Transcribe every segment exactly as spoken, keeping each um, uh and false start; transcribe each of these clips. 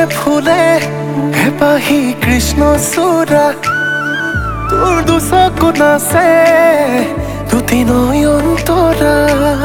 ফুলে হেপাহি কৃষ্ণ চূড়া তোর দুচকু নাচে দুটি নয়নতৰা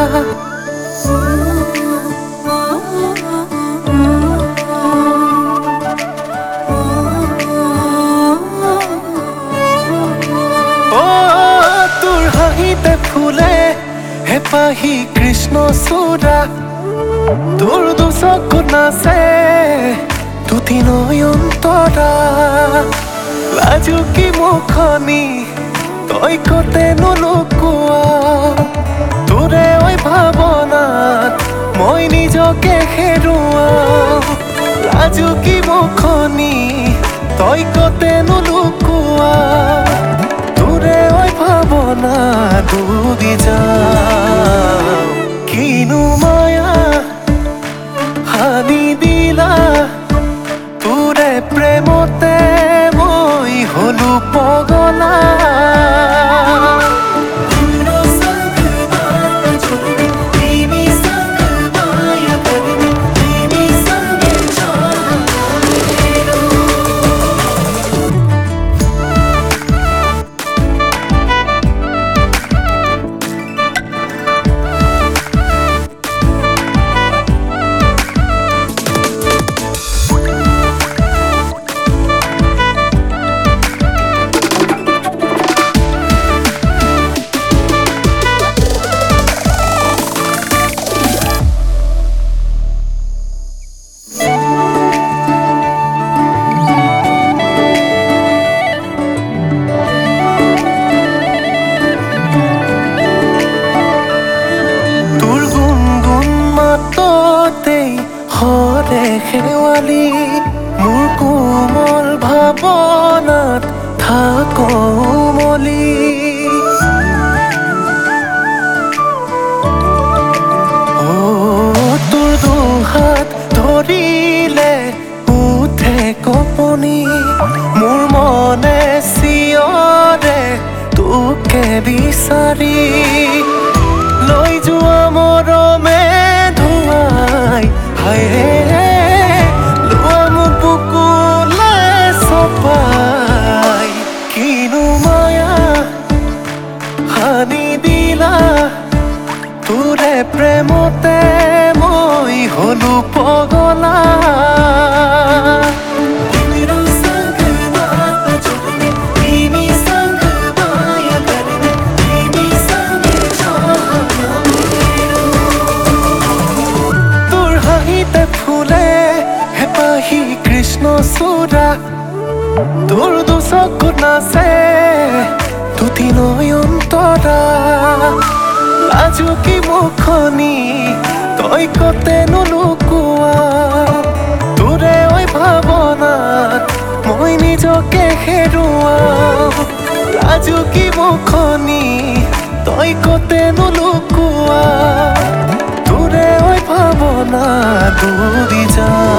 তোর হাঁহিতে ফুলে হেপাহি কৃষ্ণ চূড়া তোর দুচকু নাচে দুটি নয়নতৰা লাজুকী মুখনি তই কতে নুলুকোৱা তোৰে ঐ ভাৱনাত মই নিজকে হেৰুৱাও লাজুকী মুখনি তই কতে নুলুকোৱা তোৰে ঐ ভাৱনাত ডুবি যাওঁ কিনো মায়া হানি দিলা তোৰে প্ৰেমতে মই হলো পগলা হৰে শেৱালি মোৰ কোমল ভাৱনাত থাক উমলি অ তোৰ দুহাত ধৰিলে উঠে কঁপনি মোৰ মনে চিঞৰে তোকে বিচাৰি লৈ যোৱা মৰমে ধুৱাই হায়ৰে লোৱা মোক বুকুলে চপাই কিনো মায়া হানি দিলা তোৰে প্ৰেমতে মই হলো পগলা কৃষ্ণ চূড়া তোর দুচকু নাচে দুটি নয়নতৰা লাজুকী মুখনি তই কতে নুলুকোৱা তোৰে ঐ ভাৱনাত মই নিজকে হেৰুৱাও লাজুকী মুখনি তই কতে নুলুকোৱা তোৰে ঐ ভাৱনাত ডুবি যাওঁ